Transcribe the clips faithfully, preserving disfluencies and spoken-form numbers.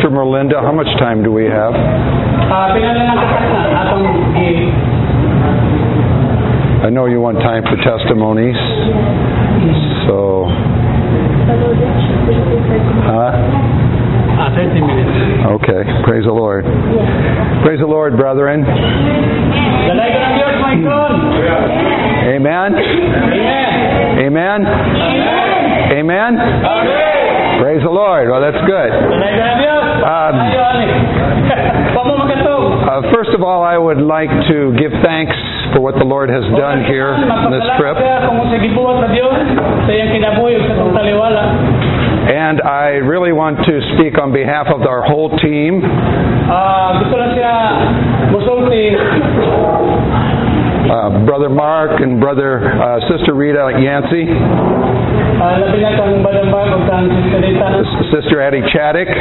Sister Melinda, how much time do we have? Ah, pinala lang ka na atong i I know you want time for testimonies. So, huh? ah, thirty minutes. Okay, praise the Lord. Praise the Lord, brethren. Dalay ka ng Diyos, my son. Amen. Amen. Amen. Amen. Praise the Lord. Well, that's good. Dalay ka ng Diyos. Um, Ayaw, ani. Pamo magkatog. Uh, first of all, I would like to give thanks for what the Lord has done here on this trip. And I really want to speak on behalf of our whole team. Uh, Brother Mark and Brother uh, Sister Rita Yancey. Sister Addie Chaddick.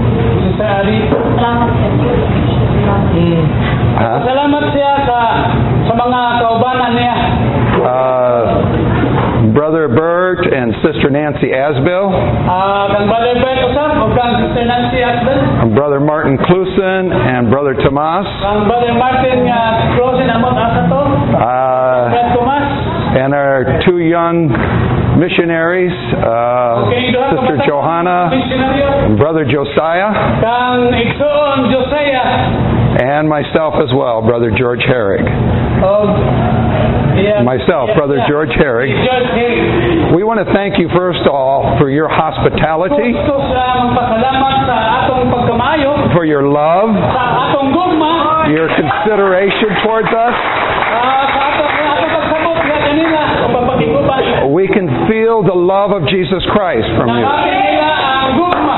Uh, Salamat siya sa sa mga kaubanan niya. Uh, Brother Bert and Sister Nancy Asbill. Ah, kang Brother Bert usap o kang Sister Nancy Asbill. Brother Martin Clusen and Brother Tomas. Kang Brother Martin uh, Clusen amot asa to. Uh, Brother Tomas. And our two young missionaries, uh, Sister Johanna and Brother Josiah. Kang Igsoon Josiah. And myself as well, Brother George Herrig. Oh, yeah. Myself, Brother Yeah. George Herrig. George Herrig. We want to thank you first of all for your hospitality, Gusto sa magpasalamat sa atong pagkamayo, for your love, sa atong gugma, your consideration towards us. ah, sa atong sa atong pagsabot nga kanila o pagpakiguban. We can feel the love of Jesus Christ from you. Nangapin nila ang gugma.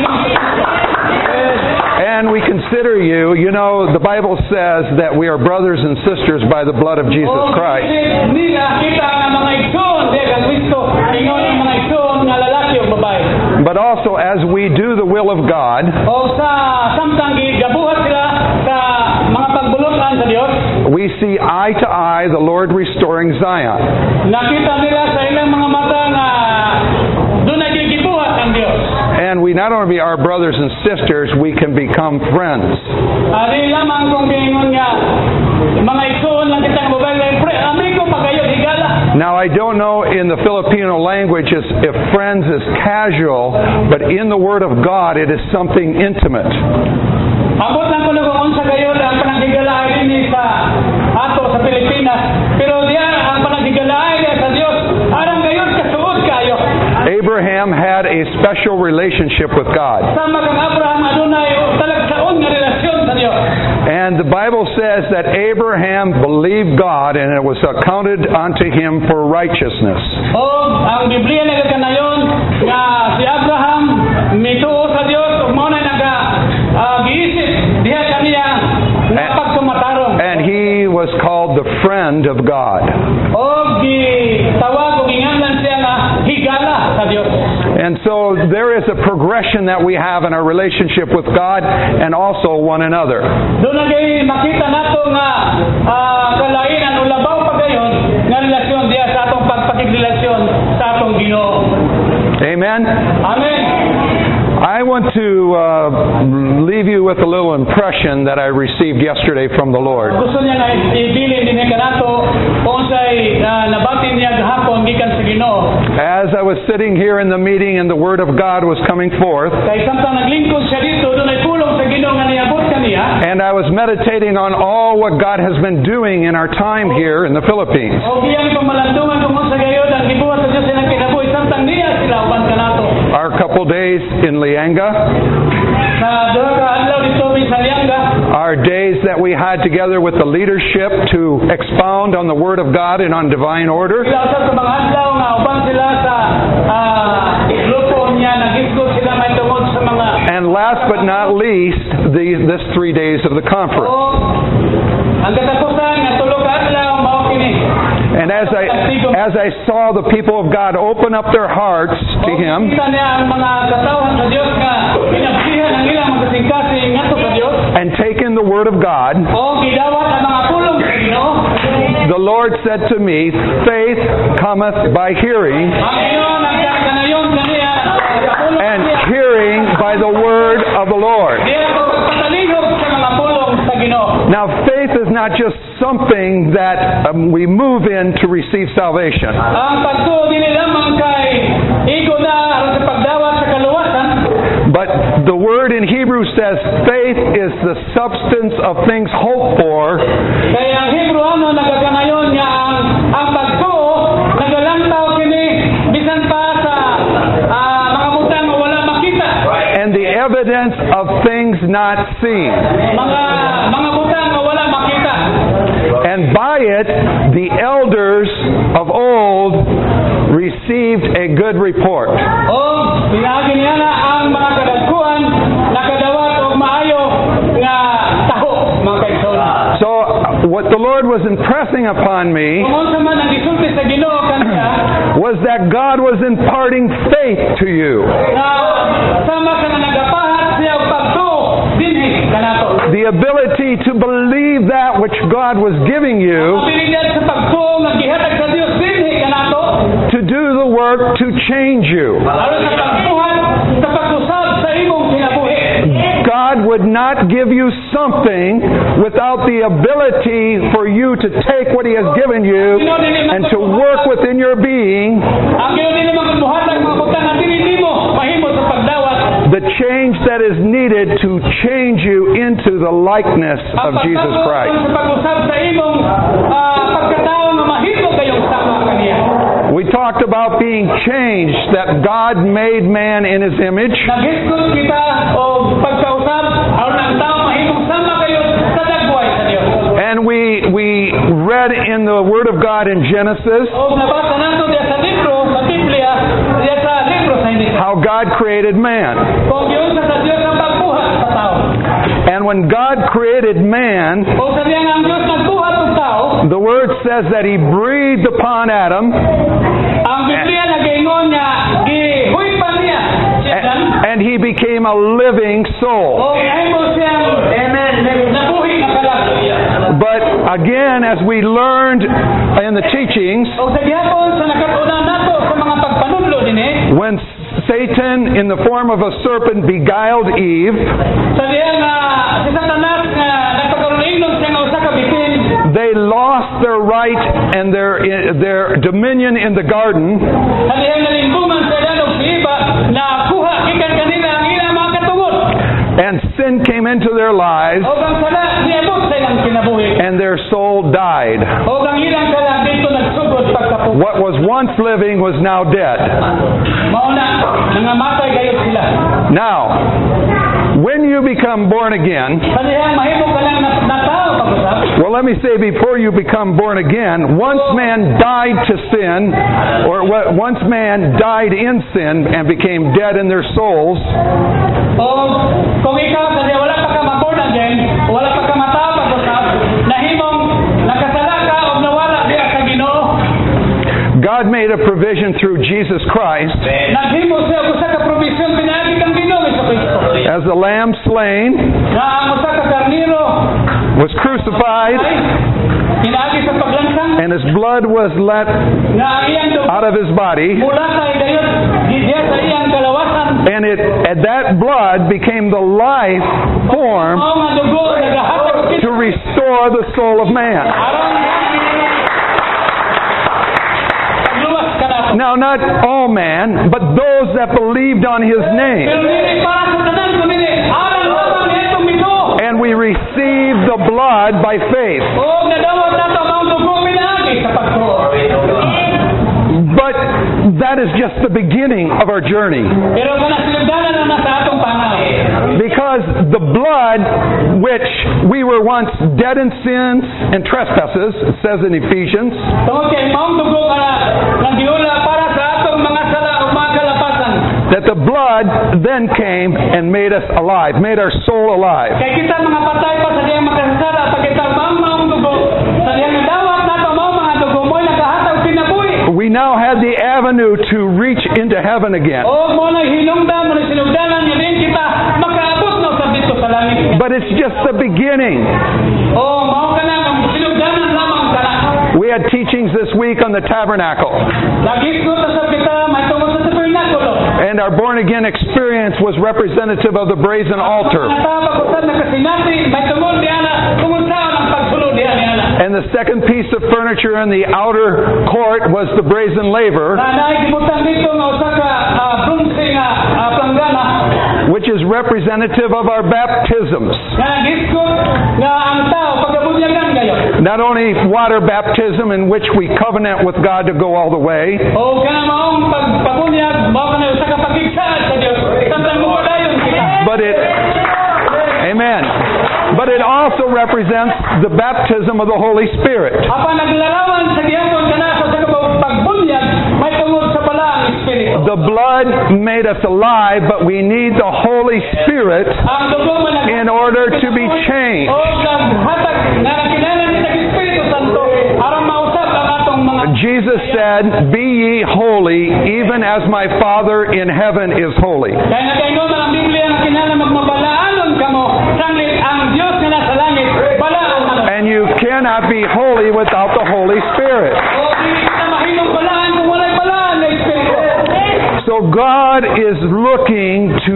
And we consider you, you know, the Bible says that we are brothers and sisters by the blood of Jesus Christ. Nila kita nga mga igsoon, di kang Kristo, ingon ang mga igsoon nga lalaki o babae. But also as we do the will of God, O sa samtang gigabuhat sila sa mga pagbulutan sa Dios, we see eye to eye the Lord restoring Zion. nakita nila sa ilang mga mata nga doon na gigibuhat ang Dios. And we not only are brothers and sisters, we can become friends. Ari lamang kung giingon nga mga igsoon lang kita nga babae, pre, amigo pagayo higala. Now I don't know in the Filipino language if if friends is casual, but in the Word of God it is something intimate. Abot lang ko na kung unsa gayod ang panagigalaay din sa ato sa Pilipinas. Pero diya ang panagigalaay diya sa Dios, arang gayod kasuod kayo. Abraham had a special relationship with God. Sama kang Abraham adunay talagsaon nga relasyon sa Dios. And the Bible says that Abraham believed God and it was accounted unto him for righteousness. O ang Biblia nagkanayon nga si Abraham mituo sa Dios ug mao na naga uh, giisip diha kaniya nga pagsumatarong. And he was called the friend of God. O gitawag ug inganlan siya nga higala sa Dios. And so there is a progression that we have in our relationship with God and also one another. Doon na kay makita nato nga uh, kalainan o labaw pa gayon nga relasyon diya sa atong pagpakigrelasyon sa atong Ginoo. Amen? Amen. I want to uh, leave you with a little impression that I received yesterday from the Lord. Gusto niya nga ibilin din ka nato kung sa'y uh, nabati niya gahapon gikan sa Ginoo. As I was sitting here in the meeting and the Word of God was coming forth, Kay samtang naglingkod siya dito, doon ay pulong sa Ginoo nga niabot kaniya. and I was meditating on all what God has been doing in our time here in the Philippines. O giyang pamalandungan kung sa gayod ang gibuhat sa Dios silang kinabuhi samtang niya sila uban ka nato. Our couple days in Lianga, Sa duha ka adlaw dito mi sa Lianga, our days that we had together with the leadership to expound on the Word of God and on divine order, sila usab sa mga adlaw nga uban sila sa ah, grupo niya nagisgot sila may tungod sa mga and last but not least, the, this three days of the conference. o ang katapusan nga tulo ka adlaw mao kini. And as I as I saw the people of God open up their hearts to Him, Kita niya ang mga katawhan sa Dios nga pinagsihan ang ilang magkasing-kasing ngadto sa Dios. and take in the Word of God, O gidawat ang mga pulong sa Ginoo. the Lord said to me, faith cometh by hearing, Ang Ginoo nagkanayon kaniya and hearing by the Word of the Lord. not just something that um, we move in to receive salvation. Ang pagtuo dili lamang kay igo na aron sa pagdawat sa kaluwasan. But the word in Hebrew says faith is the substance of things hoped for, Kaya ang Hebrew ano nagaganayon nga ang ang pagtuo nagalantaw kini bisan pa sa ah, mga butang nga wala makita. and the evidence of things not seen. Mga mga butang nga wala makita. And by it, the elders of old received a good report. O pinaagi niya na ang mga kadagkuan nakadawat og maayo nga taho mga kaigsoon. So, what the Lord was impressing upon me Kung unsa man ang gisulti sa Ginoo kaniya was that God was imparting faith to you. na sama ka na nagapahat siya og pagtuo dinhi kanato. The ability to believe that which God was giving you Abilidad sa pagtuo nga gihatag sa Dios dinhi kanato. to do the work to change you. Aron sa pagbuhat sa pag-usab sa imong kinabuhi. God would not give you something without the ability for you to take what He has given you and to work within your being Ang Ginoo dinhi magbuhatag mga butang nga dili nimo mahimo sa pagdawat. the change that is needed to change you into the likeness Ang of Jesus pagtabo Christ. sa pag-usab sa imong ah, pagkatao nga mahimo kayong sama kaniya. We talked about being changed, that God made man in His image. Naghisgot kita o pagkausap aron ang tao mahimong sama kayo sa dagway sa Dios. And we we read in the Word of God in Genesis O nabasa nato diya sa libro sa Biblia, diya sa libro sa Hinita. how God created man. Kung giunsa sa Dios ang pagbuhat sa tao. And when God created man, O sa diya nga ang Dios nagbuhat og tao, the Word says that He breathed upon Adam, ang Biblia nagaingon nga gihuipan niya siya and, and he became a living soul. o nahimo siyang amen nabuhi nga kalag. But again, as we learned in the teachings, O sa gihapon sa nakatunan nato sa mga pagpanudlo dinhi, when Satan, in the form of a serpent, beguiled Eve, sa diya nga si Satanas nga nagpakaroon ingnon siya nga usa ka bitin, they lost their right and their their dominion in the garden, sa diya nga lingkungan sa ilang si Eva na kuha gikan kanila ang ilang mga katungod. and sin came into their lives, O ang sala niabot sa ilang kinabuhi. and their soul died. O ang ilang sala dito nagsugod pagkapuko. What was once living was now dead. Mauna nangamatay gayud sila. Now, when you become born again, Sa diya mahimo ka lang na, na tao pag-usap. well, let me say before you become born again, once man died to sin, or what- once man died in sin and became dead in their souls, O kung ikaw sa diya wala pa ka ma-born again, wala pa ka matao pag-usap, nahimong nakasala ka o nawala diya sa Ginoo. God made a provision through Jesus Christ Naghimo siya og usa ka provision pinaagi kang Ginoo Kristo. as the lamb slain, Nga ang usa ka karniro was crucified, ay pinaagi sa paglansang and His blood was let nga ang iyang dugo out of His body, mula sa idayot diya sa iyang kalawasan. and it and that blood became the life form Mao nga dugo nagahatag to restore the soul of man. aron pagluwas ka nato. Now, not all man, but those that believed on His name. Pero dili para sa tanan kundi aron lamang nitong mito. And we received the blood by faith. O nadawat nato ang dugo pinaagi sa pagtuo. But that is just the beginning of our journey. Pero kana silugdanan na sa atong panahon. Because the blood, which we were once dead in sins and trespasses, it says in Ephesians, Tungod kay maong dugo nga nang giula para sa atong mga sala ug mga kalapasan. that the blood then came and made us alive, made our soul alive. Kay kita mga patay pa sa diyang makasasala pag kita maong maong dugo. Sa diyang nadawat nato maong mga dugo mo'y nagahatag pinabuhi. We now had the avenue to reach into heaven again. O mo na hinungdan mo na sinugdanan nga din kita makaabot na sa dito sa langit. But it's just the beginning. O mao ka na ang sinugdanan lamang ka na. We had teachings this week on the tabernacle. Nagisgot na sa kita may tungod sa tabernakulo. And our born again experience was representative of the brazen altar. Ang tawag ko sa nakasinati may tungod diana tungod sa ang pagsulod diyan. And the second piece of furniture in the outer court was the brazen laver, Na naikibutang dito nga usa ka ah, bronze nga ah, planggana which is representative of our baptisms. nga giskot nga ang tao pagabunyagan kayo. Not only water baptism, in which we covenant with God to go all the way, O kana maong pagpabunyag mao kana usa ka pagigsaad sa Dios. Samtang mo dayon kita. but it, amen, but it also represents the baptism of the Holy Spirit. Apan naglarawan sa gihapon kana sa usa ka pagbunyag may tungod sa bala ang espiritu. The blood made us alive, but we need the Holy Spirit Ang dugo man nag- in order to be changed. O naghatag nga nakilala ni sa Espiritu Santo aron mausab ang atong mga Jesus said, "Be ye holy, even as my Father in heaven is holy." kaya nagkaingon man ang Biblia nga kinahanglan magmabalaanon kamo sanglit ang Dios nga nasa langit balaan kamo. And you cannot be holy without the Holy Spirit. O dili kita mahimong balaan kung walay balaan nga Espiritu. So God is looking to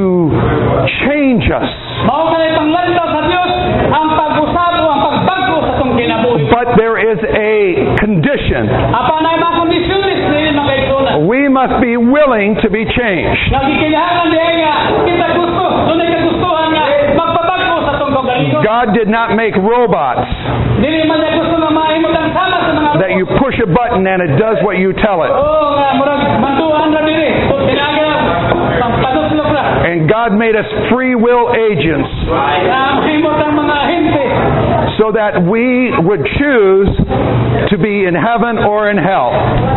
change us. Mao kanay panglantaw sa Dios ang pag-usab o ang pagbago sa atong kinabuhi. But there is a condition. Apan ay mga kondisyones dili makaigsunan. We must be willing to be changed. Nagkikinahanglan diay nga kita gusto, dunay kagustuhan nga magpabago sa atong kaugalingon. God did not make robots Dili man niya gusto nga mahimot ang sama sa mga that you push a button and it does what you tell it. Oo nga, murag manduhan ra diri. So tinaga pagpanuslok ra. And God made us free will agents Ah, mahimot ang mga ahente. so that we would choose to be in heaven or in hell.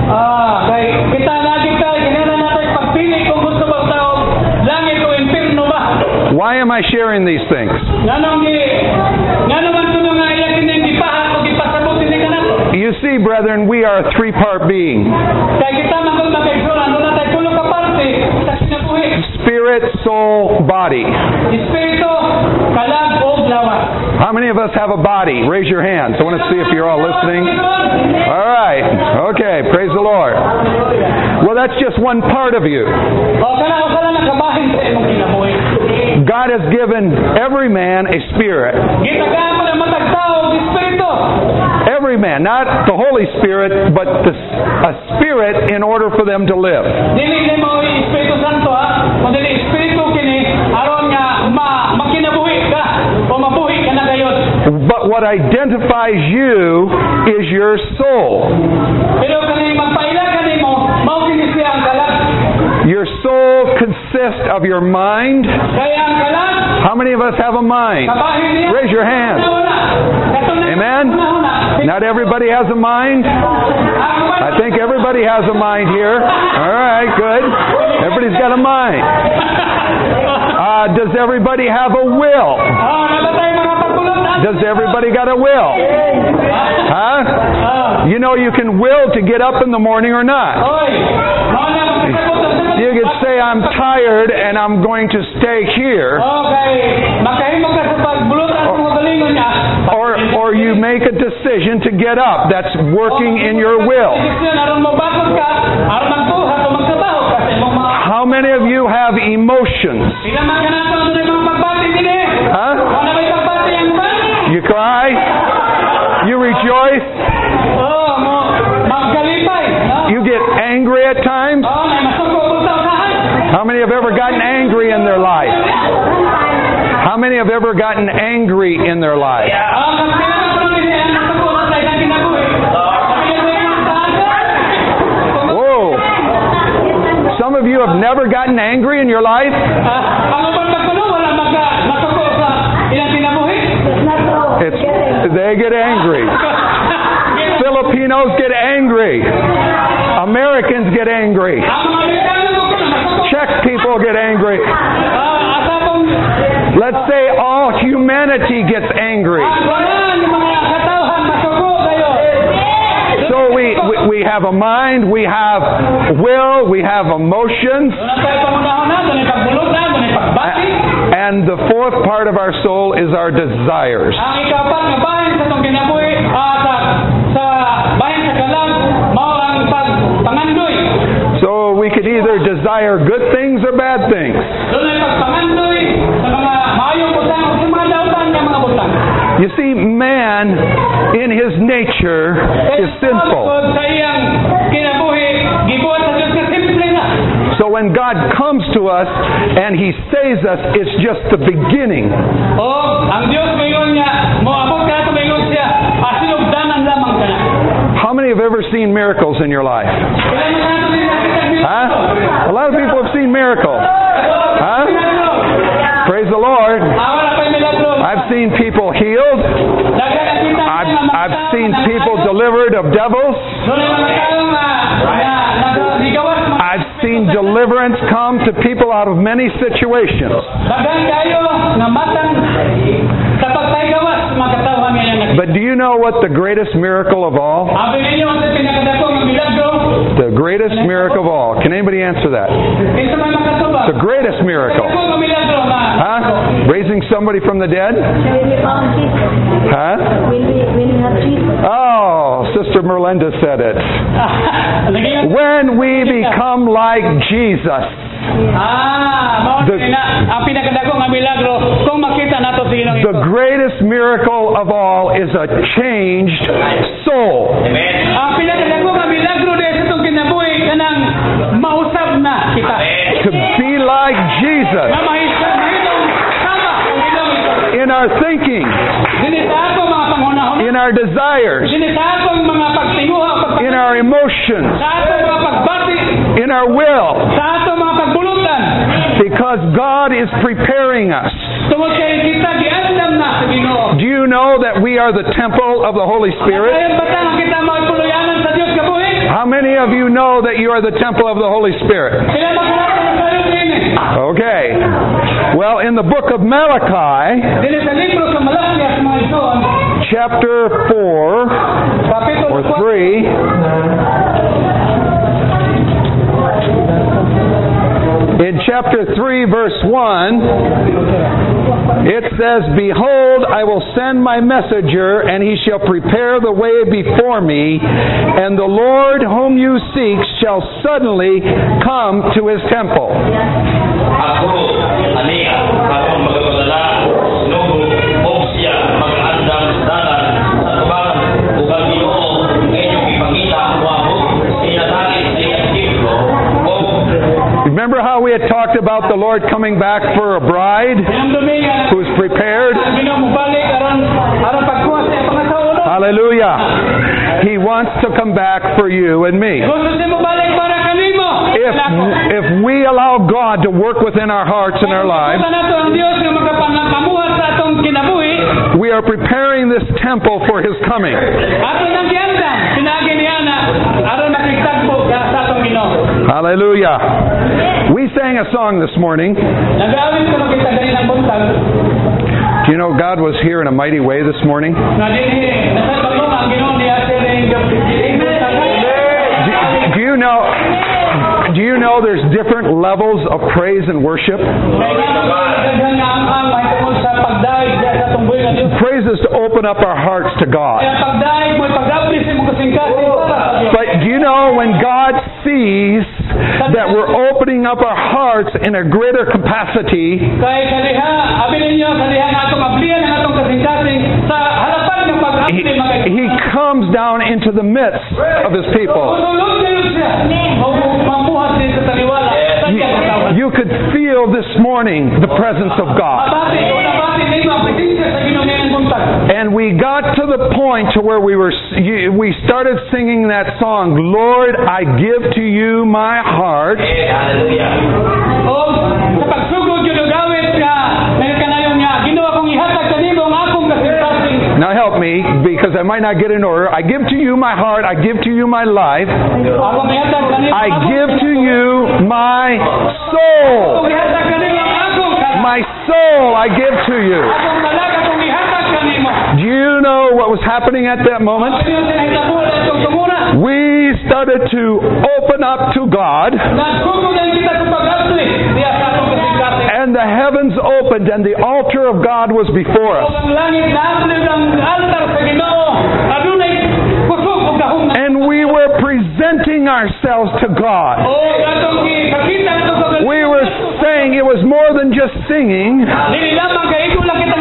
Ah, kay kita lagi tayo kinahanglan natin pagpili kung gusto ba tao langit o impierno ba. Why am I sharing these things? Nganong gi nganong man kuno nga iya kining gipahat o gipasabot ini kanat. You see, brethren, we are a three-part being. Kay kita man kung makaigsunan ano na tayo tulo ka parte sa kinabuhi. Spirit, soul, body. Espiritu, kalag o lawas. How many of us have a body? Raise your hands. I want to see if you're all listening. All right. Okay. Praise the Lord. Well, that's just one part of you. O kana o kana nakabahin sa imong kinabuhi. God has given every man a spirit. Gitagaan mo na matag tao og espiritu. Every man, not the Holy Spirit, but the, a spirit in order for them to live. Dili ni mo Espiritu Santo ha, kundi espiritu kini aron nga ma makinabuhi ka o mabuhi ka na gayon. But what identifies you is your soul. Pero kani magpaila kanimo, mao kini siya ang kalag. Your soul consists of your mind. Kaya ang kalag, How many of us have a mind? kabahin niya. Raise your hand. Amen? Not everybody has a mind. I think everybody has a mind here. All right, good. Everybody's got a mind. Uh, does everybody have a will? Ah, nabatay mga pagkulot. Does everybody got a will? Huh? Ah. You know you can will to get up in the morning or not. Oy, mao na magkasabot. You could say, I'm tired and I'm going to stay here. Okay, makahimo ka sa pagbulutan sa mga galingon niya. Or, or you make a decision to get up. That's working in your will. Aron mo bakod ka, aron magbuhat o magtrabaho ka sa imong mga. How many of you have emotions? Sila man kanato ano na mga pagbati din eh. Huh? Ano may pagbati ang ba? You cry? You rejoice? Oh, mo magkalipay. No? You get angry at times? Oh, may masuko ko sa unahan. How many have ever gotten angry in their life? How many have ever gotten angry in their life? Oh, kung sila man kuno ni ang masuko sa isang kinabuhi. Whoa. Some of you have never gotten angry in your life? Ang uban pagkuno wala magka masuko sa ilang kinabuhi. It's, they get angry. Filipinos get angry. Americans get angry. Ang mga Amerikano ko kuno masuko. Czech people get angry. Ah, asa pong Let's say all humanity gets angry. ang wanan yung mga katawhan masuko kayo. So we, we, we have a mind, we have will, we have emotions, Doon tayo pangunahon doon ay pagbulutan, doon ay pagbati. and the fourth part of our soul is our desires. Ang ikapat nga bahin sa itong kinabuhi, ah, sa, sa bahin sa kalang, mao ang pagpangandoy. So we could either desire good things or bad things. Doon ay pagpangandoy sa mga maayong butang o sa mga dautan nga mga butang. You see, man in his nature is sinful. Sa iyang kinabuhi, gibuhat sa Dios nga simple na. So when God comes to us and He saves us, it's just the beginning. O ang Dios mayon nga moabot ka to mayon siya, asinugdanan lamang kana. How many have ever seen miracles in your life? Kailan man nato din nakita Huh? A lot of people have seen miracles. Huh? Praise the Lord. Awala pa milagro. I've seen people healed. I've, I've seen people delivered of devils. I've seen deliverance come to people out of many situations. But do you know what the greatest miracle of all? The greatest miracle of all. Can anybody answer that? The greatest miracle. Huh? Raising somebody from the dead? Huh? Oh, Sister Merlinda said it. When we become like Jesus. Ah, The- ang pinakadako nga milagro kung makita nato si Ginoong The greatest miracle of all is a changed soul. ang pinakadako nga milagro dahil sa itong kinabuhi kanang mausab na kita. To be like Jesus Nga mahisa- mahitong sama ang Ginoong ito. in our thinking, Dili sa ako mga panghunahon. in our desires, Dili sa akong mga pagtinguha, pagpag- in our emotions, sa atong mga pagbati, in our will, sa atong mga pagbulutan. because God is preparing us. Tungod kay kita giandam na sa Ginoo. Do you know that we are the temple of the Holy Spirit? Kaya batang kita magpuluyanan sa Dios kabuhi. How many of you know that you are the temple of the Holy Spirit? Kaya magpuluyanan sa Dios ini. Okay. Well, in the book of Malachi, Dili sa libro sa Malakias mga igsoon, chapter four kapitulo or four, three, in chapter three, verse one, it says, Behold, I will send my messenger, and he shall prepare the way before me, and the Lord whom you seek shall suddenly come to his temple. Ako, aniya, akong magapadala, nugo, o siya, mag-andam sa dalan, sa tubangan, ugang Ginoo, ngayon ipangita ang wabo, sinatangit sa iyang templo, o Remember how we had talked about the Lord coming back for a bride Ilang dominga, who's prepared? ang Ginoo mobalik aron aron pagkuha sa iyang pangasawa. Hallelujah. He wants to come back for you and me. Gusto siya mobalik para kanimo. If, if we allow God to work within our hearts and our lives, Kung nato ang Dios nga magapanamuhat sa atong kinabuhi, we are preparing this temple for His coming. ato nang giandam, pinagi niya na aron makigtagpo ka sa atong Ginoo. Hallelujah. We sang a song this morning. Nag-awit ko ng kita ganin ang buntag. Do you know God was here in a mighty way this morning? Na dinhi nasa pagmong ang Ginoo niya sa ring Do, do you know do you know there's different levels of praise and worship? Daghan nga ang ang may tungkol sa pagdaig sa atong buhay nga Dios. Praise is to open up our hearts to God. Kaya pagdaig mo pagdaplis mo kasing-kasing para sa Dios. But do you know when God sees that we're opening up our hearts in a greater capacity, Kay kaliha, abi ninyo kaliha nga atong ablian ang atong kasing-kasing sa harapan ng he, pag-apli mga he comes down into the midst of His people. Tulog na yun siya. O mamuhat din sa taliwala. Sa You, kanyang katawan. you could feel this morning the presence of God. Mabati, o nabati ninyo ang presensya sa Ginoo ngayong buntag. And we got to the point to where we were you- we started singing that song, Lord, I give to you my heart. eh, hallelujah. O sa pagsugod yun ang gawit nga ngayon kanayon nga Ginoo akong ihatag kanimo ang akong kasing-kasing. Now help me, because I might not get in order. I give to you my heart. I give to you my life. Akong ihatag kanimo. I akong give to kasing-kasing. you my Akong soul. ihatag kanimo ang akong kasing- My soul I give to you. Akong dalag akong ihatag kanimo. Do you know what was happening at that moment? Ang Ginoo sinahitabo na itong tumuna. We started to open up to God, Nagsugod ang kita sa pag-apli diya sa atong kasing-kasing. and the heavens opened, and the altar of God was before O us. ang langit naaplig ang altar sa Ginoo. Adunay kusog o gahom na. And we were presenting ourselves to God. O atong ipakita atong pag- We were saying it was more than just singing. Dili lamang kay ikaw lang kitang niawit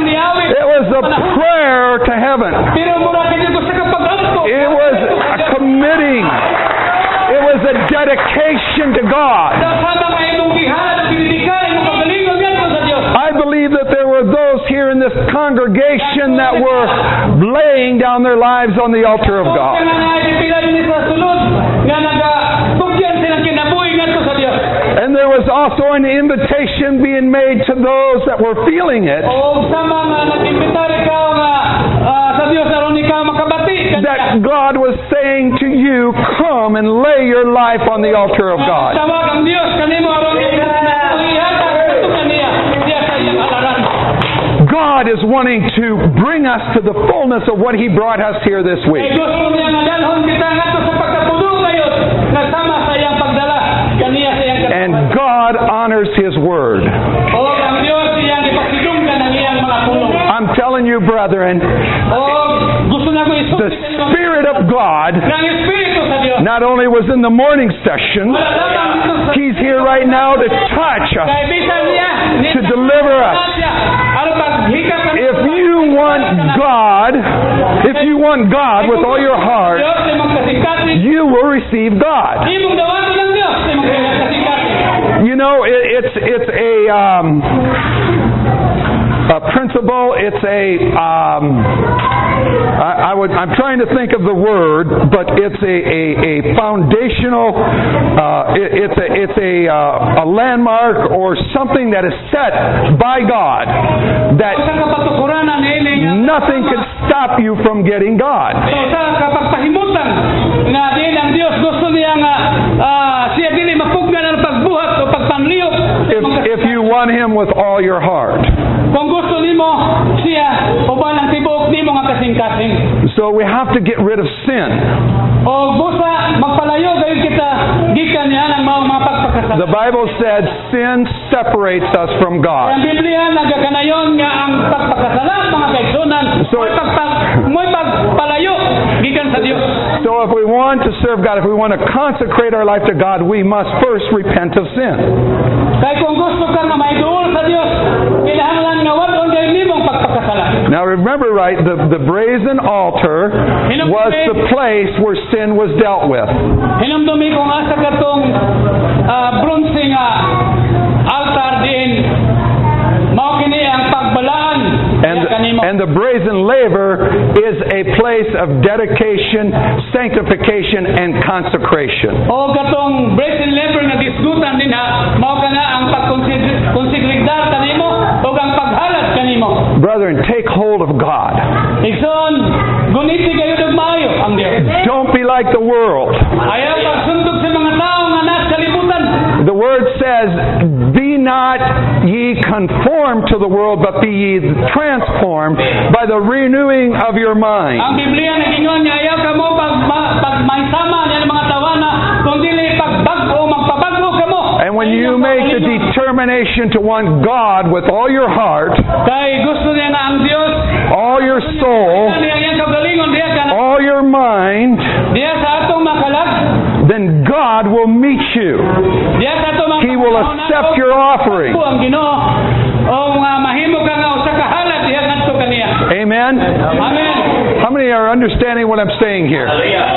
It was a prayer to heaven. Pero mura kini ko sa kapag-adto. It was a committing. It was a dedication to God. Sama ka imong gihan, pinidikay, imong kagalingon ngadto sa Dios. I believe that there were those here in this congregation that were laying down their lives on the altar of God. Kaya nga ipila ni sa sulod nga naga-tugyan silang kinabuhi ngadto sa Dios. And there was also an invitation being made to those that were feeling it, O sama nga nag-imbitar ikaw nga ah, sa Dios aron ikaw makabati kaniya. that God was saying to you, come and lay your life on the altar of God. Tawag ang Dios kanimo aron ihatag ito kaniya diya sa iyang alaran. God is wanting to bring us to the fullness of what He brought us here this Kay week. gusto niya nga dalhon kita ngadto sa pagkapuno ngayon nga sama sa iyang pagdala kaniya sa iyang And God honors His word. O ang Dios iyang ipagsidunggan ang iyang mga pulong. I'm telling you, brethren, O gusto na ko the isubit Spirit of God ng Espiritu sa Dios. not only was in the morning session, Wala lamang dito sa He's here right now to touch us. kay bisan niya To deliver us. Aron paghikap ka If you want God, if you want God with all your heart, Dios imong kasingkati. you will receive God. Imong dawato ng Dios imong kasingkati. You know, it, it's it's a um, a principle. It's a um, I, I would I'm trying to think of the word, but it's a a, a foundational. Uh, it, it's a it's a uh, a landmark or something that is set by God that Sa kapatukuran niini nga nothing can stop you from getting God. so sa kapagpahimutan nga din ang Dios gusto niya nga ah, siya dili mapugnan ang pagbuhat o pagpanliyok. If if you want Him with all your heart. Kung gusto nimo siya uban ang tibuok nimo nga kasing-kasing. So we have to get rid of sin. O busa magpalayo gayud kita gikan niya ang mga mga pagpakasala. The Bible said sin separates us from Ang God. Biblia nagakanayon nga ang pagpakasala mga kaigsunan So- mo'y pagpag mo'y pagpalayo gikan sa Dios. So if we want to serve God, if we want to consecrate our life to God, we must first repent of sin. Kay kung gusto ka nga maiduol sa Dios, kinahanglan nga wadon gayud nimong pagpakasala. Now remember right, the, the brazen altar was the place where sin was dealt with. Hinumdumi kung asa katong uh, bronze nga altar din mao kini ang pagbalaan And, niya kanimo. and the brazen laver is a place of dedication, sanctification, and consecration. O katong brazen lever nga disgutan din ha mao kana ang pagkonsigridar kanimo o ang paghalad kanimo. Brethren, take hold of God. Igsoon guniti kayo og maayo ang Dios. Don't be like the world. Ayaw pagsundog sa mga tao nga nasa kalibutan. The word says, be not ye conformed to the world, but be ye transformed by the renewing of your mind. Ang Biblia nagingon nga ayaw ka mo pag, pag may sama niya ng mga tawana kundi pagbago magpabago ka mo. And when you make the determination to want God with all your heart, kay gusto niya nga ang Dios all your soul, niya yang kagalingon diya ka all your mind, diya sa atong makalag then God will meet you. diya sa atong He will accept your offering. ang Ginoo o nga mahimo ka nga usa ka halad diha ngadto kaniya. Amen? Amen. How many are understanding what I'm saying here?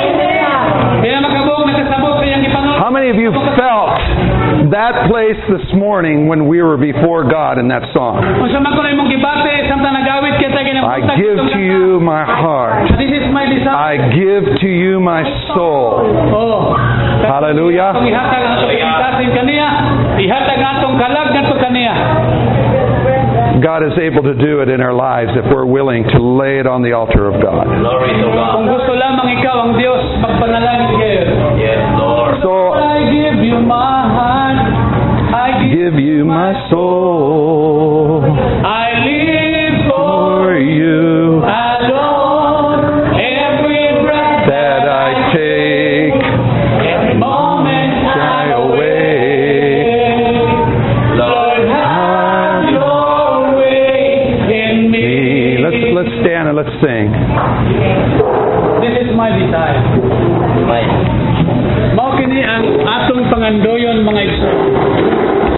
Kaya makabuog nakasabot sa iyang gipanon. How many of you felt that place this morning when we were before God in that song? Unsa man kuno imong gibate samtang nagawit kita ginang I give to you my heart. This is my desire. I give to you my soul. Oh. Hallelujah. Kung ihatag ang atong kasing kaniya, ihatag ang atong kalag ngadto kaniya. God is able to do it in our lives if we're willing to lay it on the altar of God. Glory to Kung God. gusto lamang ikaw ang Dios magpanalangin kayo. Yes, Lord. So, I give you my heart. I give give you my soul I live for for you alone. Every breath that I take. every moment I I awake. Lord, have your way in me. Let's let's stand and let's sing. This is my desire. My Mao kini ang atong pangandoy